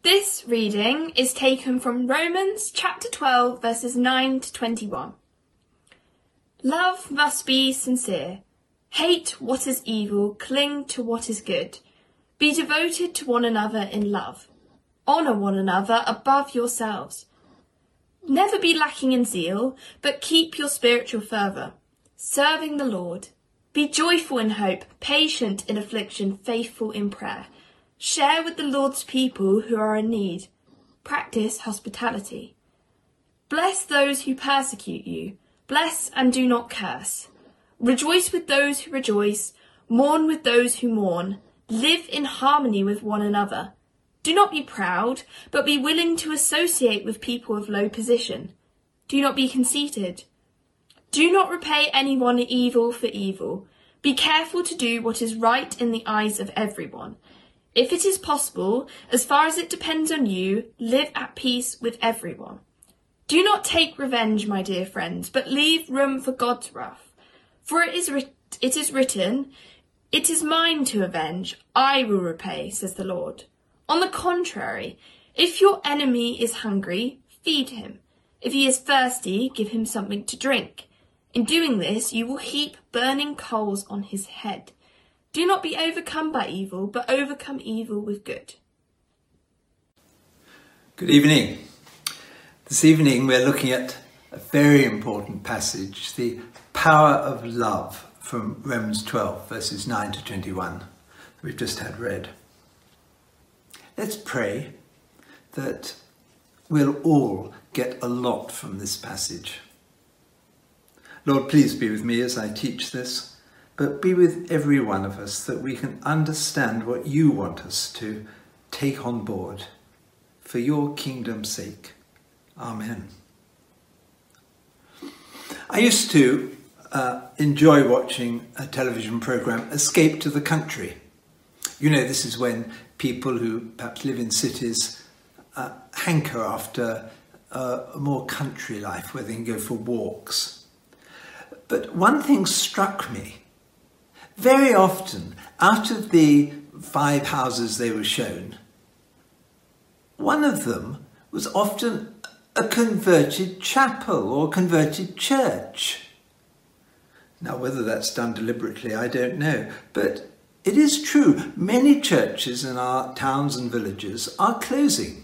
This reading is taken from Romans chapter 12, verses 9 to 21. Love must be sincere. Hate what is evil, cling to what is good. Be devoted to one another in love. Honour one another above yourselves. Never be lacking in zeal, but keep your spiritual fervour, serving the Lord. Be joyful in hope, patient in affliction, faithful in prayer. Share with the Lord's people who are in need. Practice hospitality. Bless those who persecute you. Bless and do not curse. Rejoice with those who rejoice. Mourn with those who mourn. Live in harmony with one another. Do not be proud, but be willing to associate with people of low position. Do not be conceited. Do not repay anyone evil for evil. Be careful to do what is right in the eyes of everyone. If it is possible, as far as it depends on you, live at peace with everyone. Do not take revenge, my dear friends, but leave room for God's wrath. For it is written, "It is mine to avenge, I will repay," says the Lord. On the contrary, if your enemy is hungry, feed him. If he is thirsty, give him something to drink. In doing this, you will heap burning coals on his head. Do not be overcome by evil, but overcome evil with good. Good evening. This evening we're looking at a very important passage, the power of love from Romans 12, verses 9 to 21, that we've just had read. Let's pray that we'll all get a lot from this passage. Lord, please be with me as I teach this. But be with every one of us that we can understand what you want us to take on board for your kingdom's sake. Amen. I used to enjoy watching a television programme, Escape to the Country. You know, this is when people who perhaps live in cities hanker after a more country life where they can go for walks. But one thing struck me. Very often, out of the 5 houses they were shown, one of them was often a converted chapel or converted church. Now, whether that's done deliberately, I don't know. But it is true, many churches in our towns and villages are closing.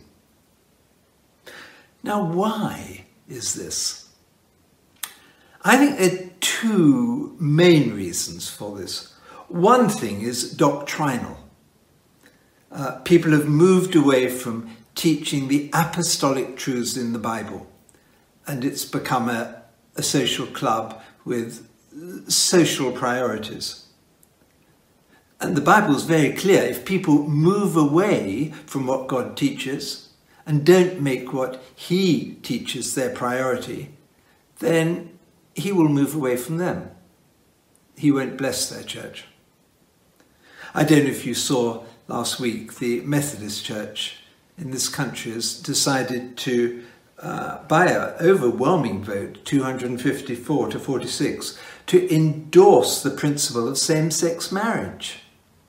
Now, why is this? I think there are 2 main reasons for this. One thing is doctrinal. People have moved away from teaching the apostolic truths in the Bible, and it's become a social club with social priorities. And the Bible is very clear. If people move away from what God teaches and don't make what he teaches their priority, then he will move away from them. He won't bless their church. I don't know if you saw last week, the Methodist Church in this country has decided to, by an overwhelming vote, 254 to 46, to endorse the principle of same-sex marriage.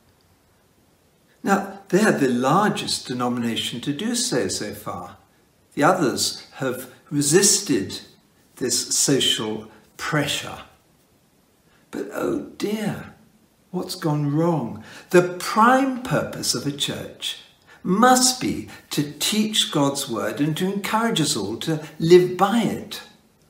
Now, they are the largest denomination to do so far. The others have resisted this social pressure. But oh dear, what's gone wrong? The prime purpose of a church must be to teach God's word and to encourage us all to live by it.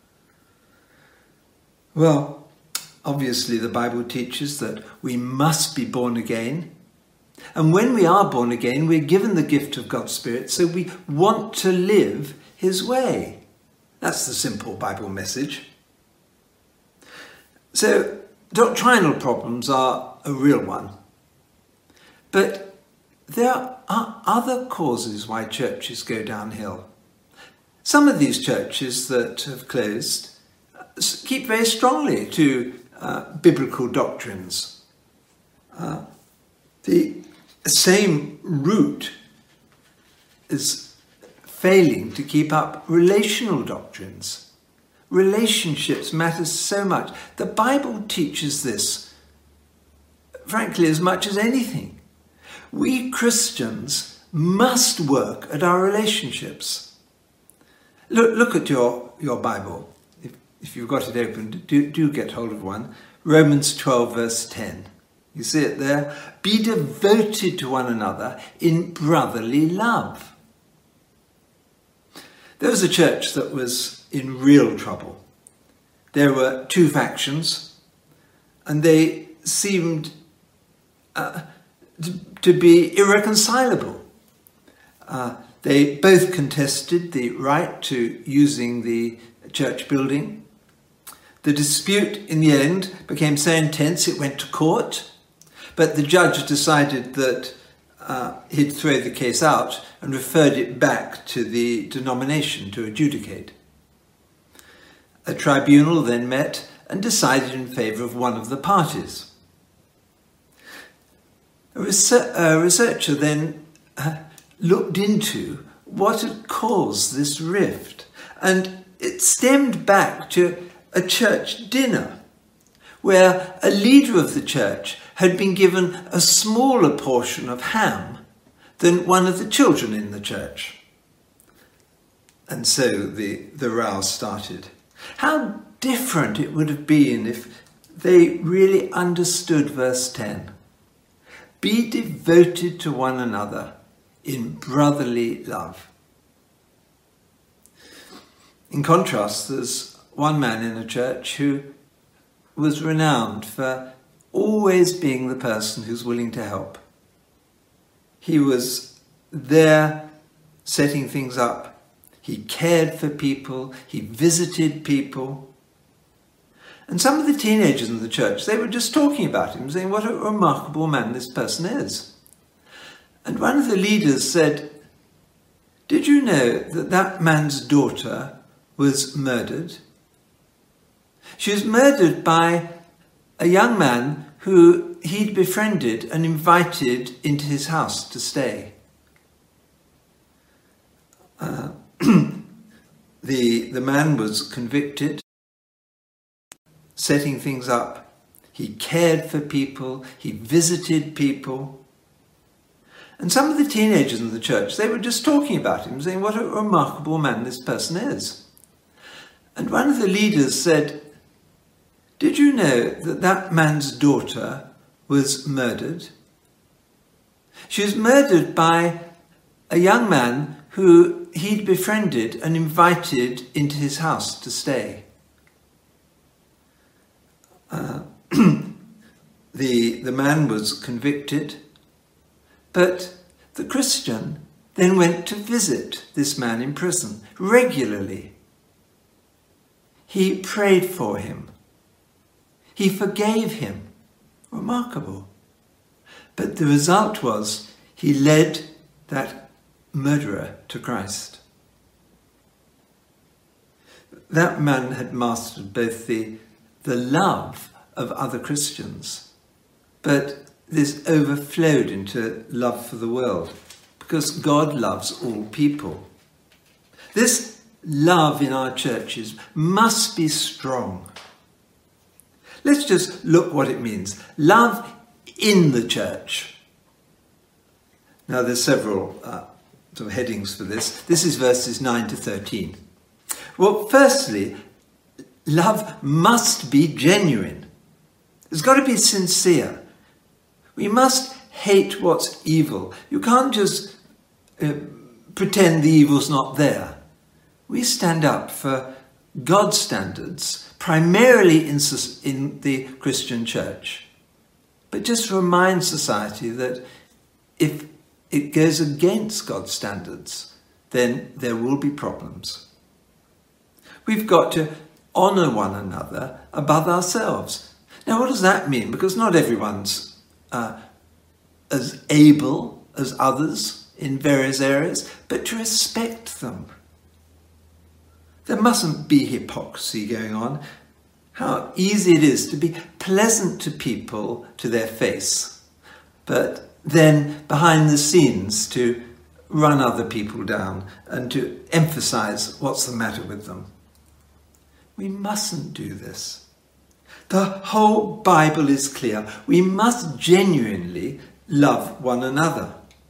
Well, obviously the Bible teaches that we must be born again. And when we are born again, we're given the gift of God's Spirit, so we want to live his way. That's the simple Bible message. So, doctrinal problems are a real one. But there are other causes why churches go downhill. Some of these churches that have closed keep very strongly to biblical doctrines. The same root is failing to keep up relational doctrines. Relationships matter so much. The Bible teaches this, frankly, as much as anything. We Christians must work at our relationships. Look at your Bible. If you've got it open, do get hold of one. Romans 12 verse 10. You see it there? Be devoted to one another in brotherly love. There was a church that was in real trouble. There were two factions, and they seemed to be irreconcilable. They both contested the right to using the church building. The dispute in the end became so intense it went to court, but the judge decided that he'd throw the case out and referred it back to the denomination to adjudicate. A tribunal then met and decided in favour of one of the parties. A researcher then looked into what had caused this rift, and it stemmed back to a church dinner where a leader of the church had been given a smaller portion of ham than one of the children in the church. And so the row started. How different it would have been if they really understood verse 10. Be devoted to one another in brotherly love. In contrast, there's one man in a church who was renowned for always being the person who's willing to help. He was there setting things up. He cared for people. He visited people. And some of the teenagers in the church, they were just talking about him, saying what a remarkable man this person is. And one of the leaders said, did you know that that man's daughter was murdered? She was murdered by a young man who he'd befriended and invited into his house to stay. The man was convicted, setting things up. He cared for people. He visited people. And some of the teenagers in the church, they were just talking about him, saying what a remarkable man this person is. And one of the leaders said, did you know that that man's daughter was murdered? She was murdered by a young man who he'd befriended and invited into his house to stay. The man was convicted, but the Christian then went to visit this man in prison regularly. He prayed for him. He forgave him. Remarkable. But the result was he led that murderer to Christ. That man had mastered both the love of other Christians, but this overflowed into love for the world, because God loves all people. This love in our churches must be strong. Let's just look what it means. Love in the church. Now there's several sort of headings for this. This is verses 9 to 13. Well, firstly, love must be genuine. It's got to be sincere. We must hate what's evil. You can't just pretend the evil's not there. We stand up for God's standards, primarily in the Christian church. But just remind society that if it goes against God's standards, then there will be problems. We've got to honour one another above ourselves. Now, what does that mean? Because not everyone's as able as others in various areas, but to respect them. There mustn't be hypocrisy going on. How easy it is to be pleasant to people to their face, but then behind the scenes to run other people down and to emphasize what's the matter with them. We mustn't do this. The whole Bible is clear. We must genuinely love one another.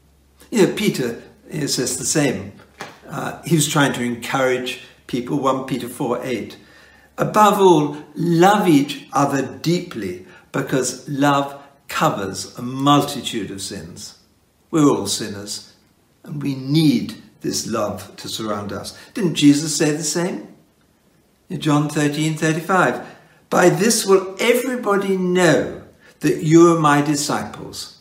Peter says the same. He was trying to encourage people, 1 Peter 4:8. Above all, love each other deeply, because love covers a multitude of sins. We're all sinners, and we need this love to surround us. Didn't Jesus say the same? In John 13:35, by this will everybody know that you are my disciples,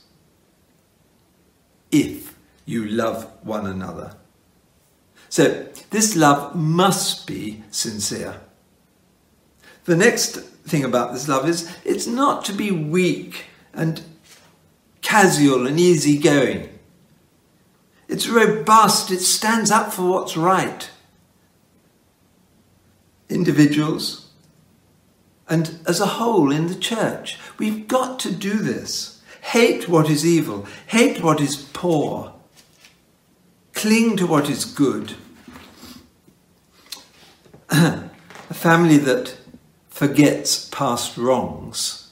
if you love one another. So this love must be sincere. The next thing about this love is it's not to be weak and casual and easygoing. It's robust. It stands up for what's right. Individuals and as a whole in the church, we've got to do this. Hate what is evil. Hate what is poor. Cling to what is good. A family that forgets past wrongs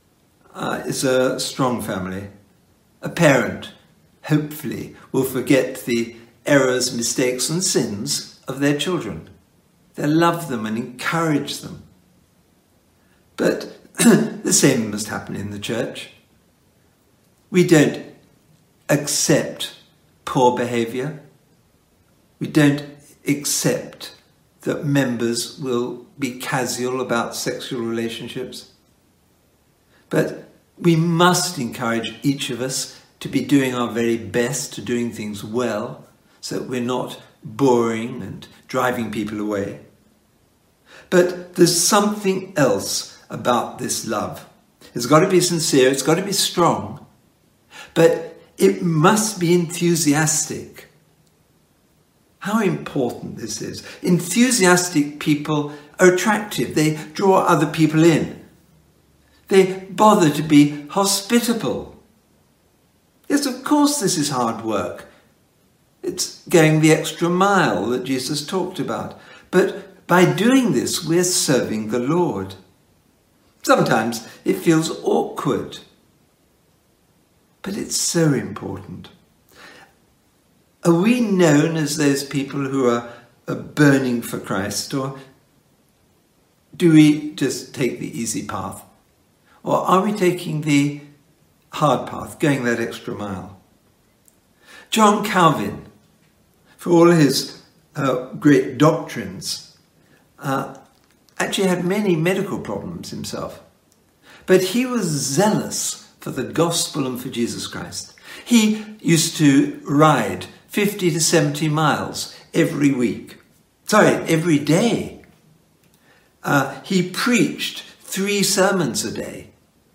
is a strong family. A parent, hopefully, will forget the errors, mistakes and sins of their children. They'll love them and encourage them. But the same must happen in the church. We don't accept poor behaviour. We don't accept that members will be casual about sexual relationships. But we must encourage each of us to be doing our very best, to doing things well, so that we're not boring and driving people away. But there's something else about this love. It's got to be sincere, it's got to be strong, but it must be enthusiastic. How important this is. Enthusiastic people are attractive. They draw other people in. They bother to be hospitable. Yes, of course this is hard work. It's going the extra mile that Jesus talked about. But by doing this, we're serving the Lord. Sometimes it feels awkward, but it's so important. Are we known as those people who are burning for Christ, or do we just take the easy path? Or are we taking the hard path, going that extra mile? John Calvin, for all his great doctrines, actually had many medical problems himself. But he was zealous for the gospel and for Jesus Christ. He used to ride 50 to 70 miles every day. He preached 3 sermons a day.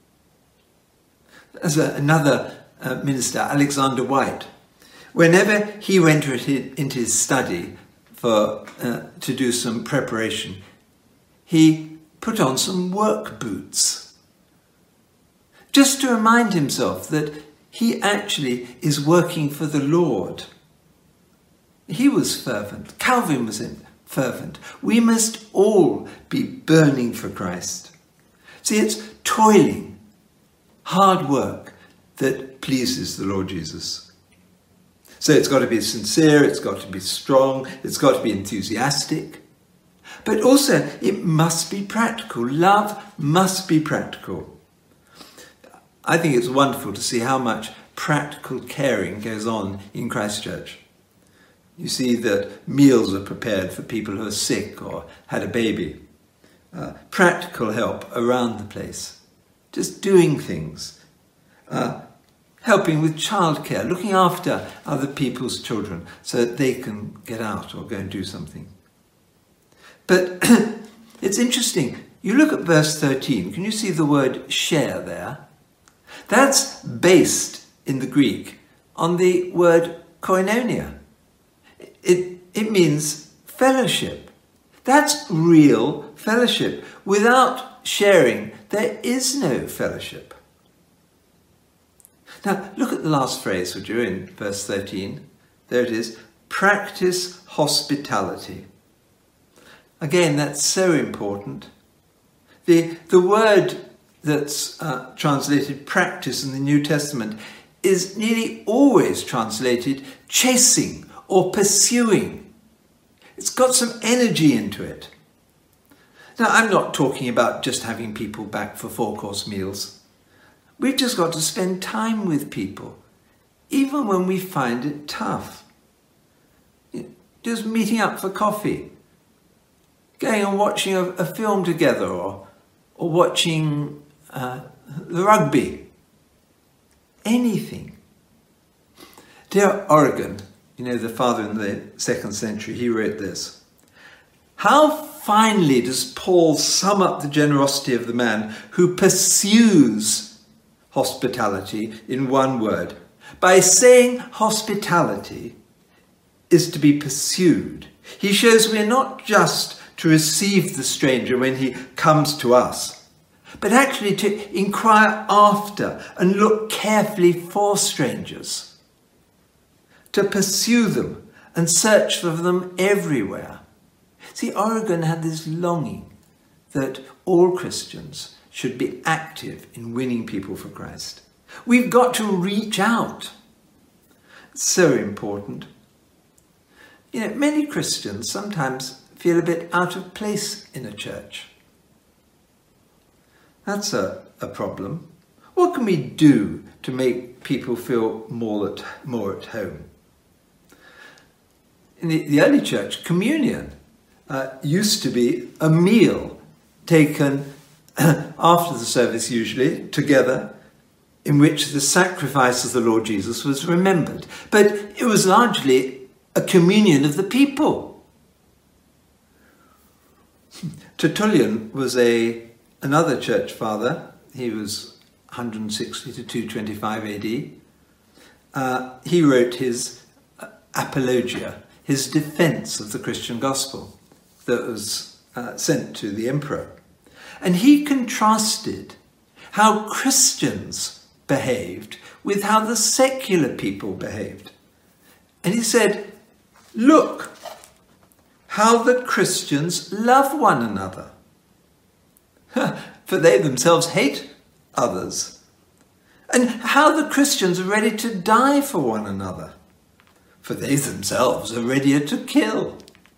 As another minister, Alexander White, whenever he went into his study to do some preparation, he put on some work boots, just to remind himself that he actually is working for the Lord. He was fervent. Calvin was fervent. We must all be burning for Christ. See, it's toiling, hard work that pleases the Lord Jesus. So it's got to be sincere, it's got to be strong, it's got to be enthusiastic. But also, it must be practical. Love must be practical. I think it's wonderful to see how much practical caring goes on in Christchurch. You see that meals are prepared for people who are sick or had a baby. Practical help around the place. Just doing things. Helping with childcare, looking after other people's children so that they can get out or go and do something. But it's interesting. You look at verse 13. Can you see the word share there? That's based in the Greek on the word koinonia. It means fellowship. That's real fellowship. Without sharing, there is no fellowship. Now, look at the last phrase, would you, in verse 13. There it is. Practice hospitality. Again, that's so important. The word that's translated practice in the New Testament is nearly always translated chasing or pursuing. It's got some energy into it. Now, I'm not talking about just having people back for 4-course meals. We've just got to spend time with people, even when we find it tough. Just meeting up for coffee, going and watching a film together, or watching the rugby. Anything. Dear Origen, the father in the 2nd century, he wrote this: "How finely does Paul sum up the generosity of the man who pursues hospitality in one word, by saying hospitality is to be pursued. He shows we are not just to receive the stranger when he comes to us, but actually to inquire after and look carefully for strangers, to pursue them and search for them everywhere." See, Origen had this longing that all Christians should be active in winning people for Christ. We've got to reach out. It's so important. Many Christians sometimes feel a bit out of place in a church. That's a problem. What can we do to make people feel more at home? In the early church, communion used to be a meal taken after the service, usually together, in which the sacrifice of the Lord Jesus was remembered. But it was largely a communion of the people. Tertullian was another church father. He was 160 to 225 AD. He wrote his Apologia, his defense of the Christian gospel that was sent to the emperor. And he contrasted how Christians behaved with how the secular people behaved. And he said, "Look how the Christians love one another, for they themselves hate others. And how the Christians are ready to die for one another, for they themselves are readier to kill."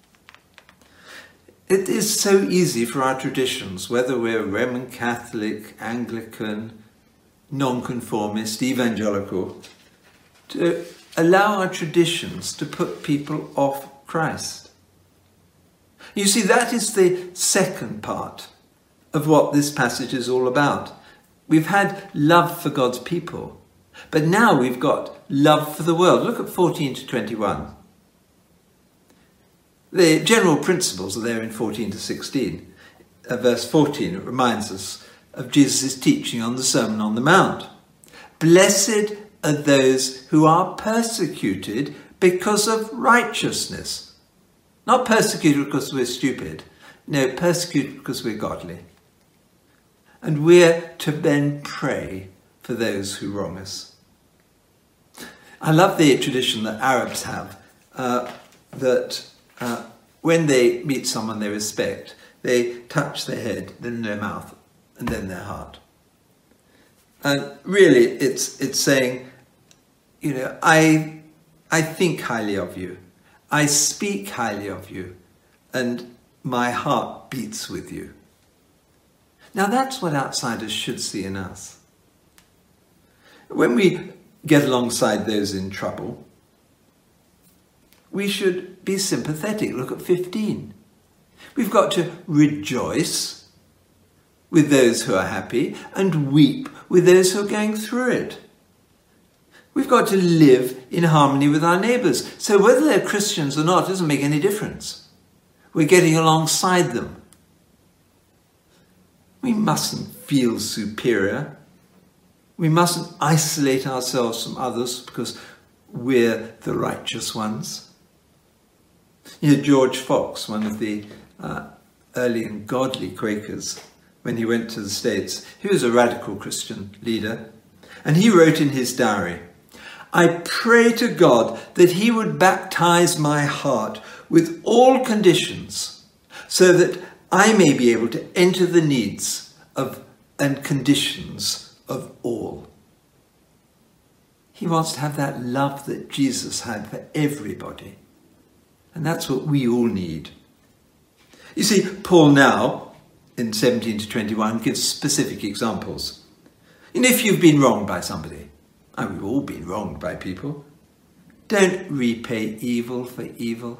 It is so easy for our traditions, whether we're Roman Catholic, Anglican, nonconformist, evangelical, to allow our traditions to put people off Christ. You see, that is the second part of what this passage is all about. We've had love for God's people, but now we've got love for the world. Look at 14 to 21. The general principles are there in 14 to 16. Verse 14, it reminds us of Jesus' teaching on the Sermon on the Mount. "Blessed are those who are persecuted because of righteousness." Not persecuted because we're stupid. No, persecuted because we're godly. And we're to then pray for those who wrong us. I love the tradition that Arabs have, that when they meet someone they respect, they touch their head, then their mouth, and then their heart. And really, it's saying, I think highly of you. I speak highly of you, and my heart beats with you. Now that's what outsiders should see in us. When we get alongside those in trouble, we should be sympathetic. Look at 15. We've got to rejoice with those who are happy and weep with those who are going through it. We've got to live in harmony with our neighbours. So whether they're Christians or not doesn't make any difference. We're getting alongside them. We mustn't feel superior. We mustn't isolate ourselves from others because we're the righteous ones. George Fox, one of the early and godly Quakers, when he went to the States, he was a radical Christian leader, and he wrote in his diary, "I pray to God that he would baptize my heart with all conditions so that I may be able to enter the needs of and conditions of all." He wants to have that love that Jesus had for everybody. And that's what we all need. You see, Paul now, in 17 to 21, gives specific examples. And if you've been wronged by somebody, and we've all been wronged by people, don't repay evil for evil.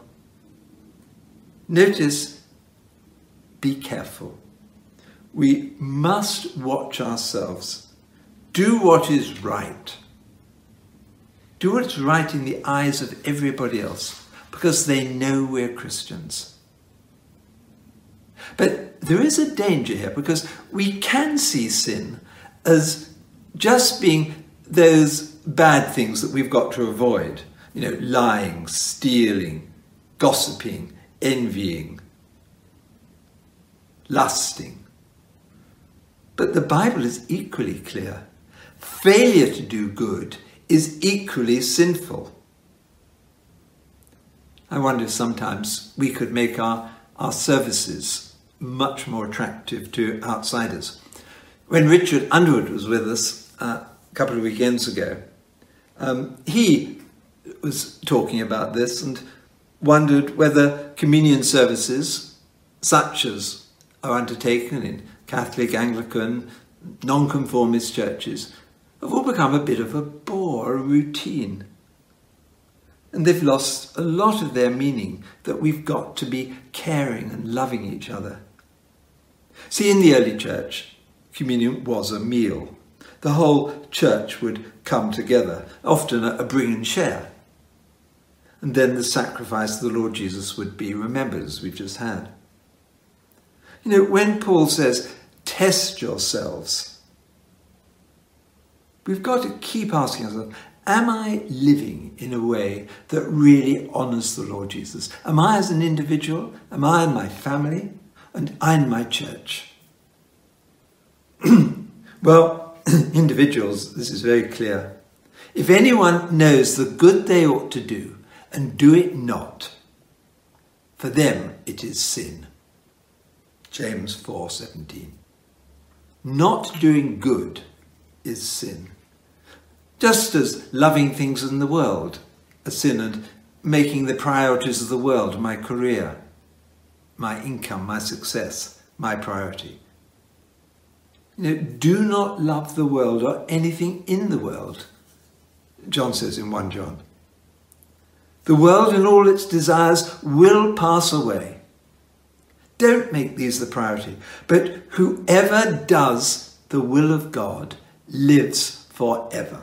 Notice, be careful. We must watch ourselves. Do what is right. Do what's right in the eyes of everybody else, because they know we're Christians. But there is a danger here, because we can see sin as just being those bad things that we've got to avoid. Lying, stealing, gossiping, envying, lusting. But the Bible is equally clear. Failure to do good is equally sinful. I wonder if sometimes we could make our services much more attractive to outsiders. When Richard Underwood was with us a couple of weekends ago, he was talking about this and wondered whether communion services, such as are undertaken in Catholic, Anglican, non-conformist churches, have all become a bit of a bore, a routine. And they've lost a lot of their meaning, that we've got to be caring and loving each other. See, in the early church, communion was a meal. The whole church would come together, often a bring and share. And then the sacrifice of the Lord Jesus would be remembered, as we've just had. When Paul says, test yourselves, we've got to keep asking ourselves, am I living in a way that really honours the Lord Jesus? Am I as an individual? Am I in my family? And I in my church? Well, individuals, this is very clear. If anyone knows the good they ought to do and do it not, for them it is sin. James 4:17. Not doing good is sin. Just as loving things in the world are sin, and making the priorities of the world, my career, my income, my success, my priority. Do not love the world or anything in the world, John says in 1 John. The world and all its desires will pass away. Don't make these the priority, but whoever does the will of God lives forever.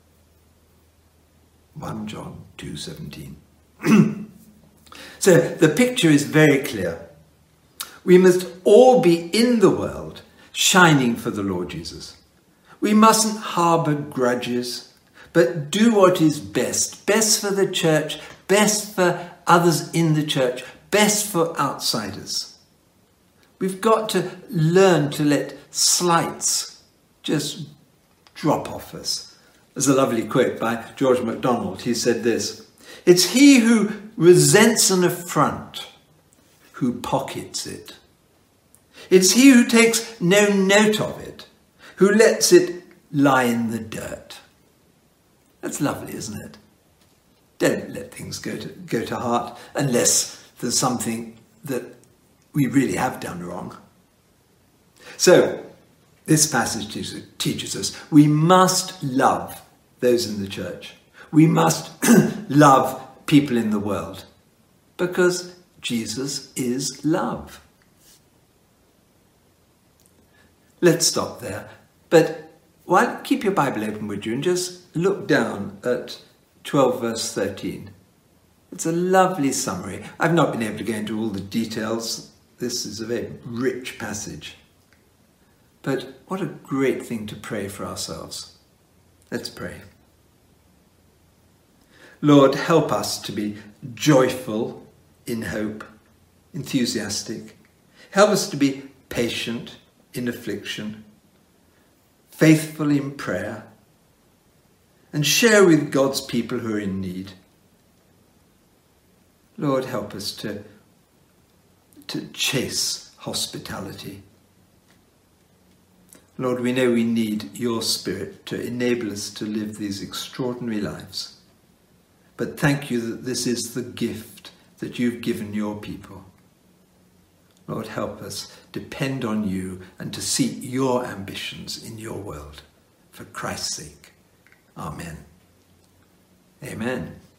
1 John 2:17. So the picture is very clear. We must all be in the world, shining for the Lord Jesus. We mustn't harbour grudges, but do what is best. Best for the church, best for others in the church, best for outsiders. We've got to learn to let slights just drop off us. There's a lovely quote by George MacDonald. He said this: "It's he who resents an affront who pockets it. It's he who takes no note of it, who lets it lie in the dirt." That's lovely, isn't it? Don't let things go to heart unless there's something that we really have done wrong. So, this passage teaches us we must love those in the church. We must love people in the world, because Jesus is love. Let's stop there. But keep your Bible open, would you, and just look down at 12 verse 13. It's a lovely summary. I've not been able to go into all the details. This is a very rich passage. But what a great thing to pray for ourselves. Let's pray. Lord, help us to be joyful in hope, enthusiastic. Help us to be patient in affliction, faithful in prayer, and share with God's people who are in need. Lord, help us to chase hospitality. Lord, we know we need your Spirit to enable us to live these extraordinary lives. But thank you that this is the gift that you've given your people. Lord, help us depend on you and to seek your ambitions in your world. For Christ's sake. Amen. Amen.